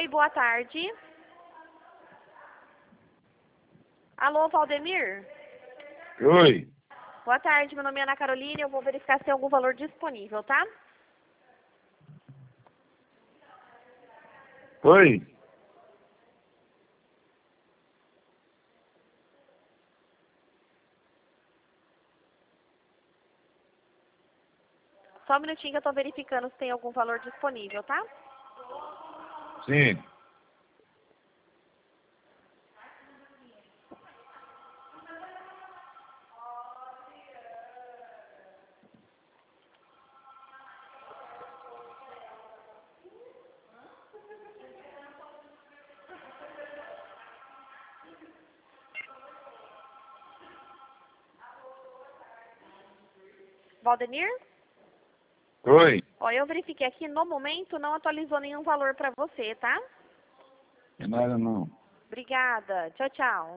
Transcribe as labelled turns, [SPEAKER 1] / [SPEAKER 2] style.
[SPEAKER 1] Oi, boa tarde. Alô, Valdemir?
[SPEAKER 2] Oi.
[SPEAKER 1] Boa tarde, meu nome é Ana Carolina, eu vou verificar se tem algum valor disponível, tá?
[SPEAKER 2] Oi.
[SPEAKER 1] Só um minutinho que eu tô verificando se tem algum valor disponível, tá?
[SPEAKER 2] Sim.
[SPEAKER 1] Valdemir?
[SPEAKER 2] Oi.
[SPEAKER 1] Ó, eu verifiquei aqui, no momento não atualizou nenhum valor pra você, tá?
[SPEAKER 2] Não é nada não.
[SPEAKER 1] Obrigada. Tchau, tchau.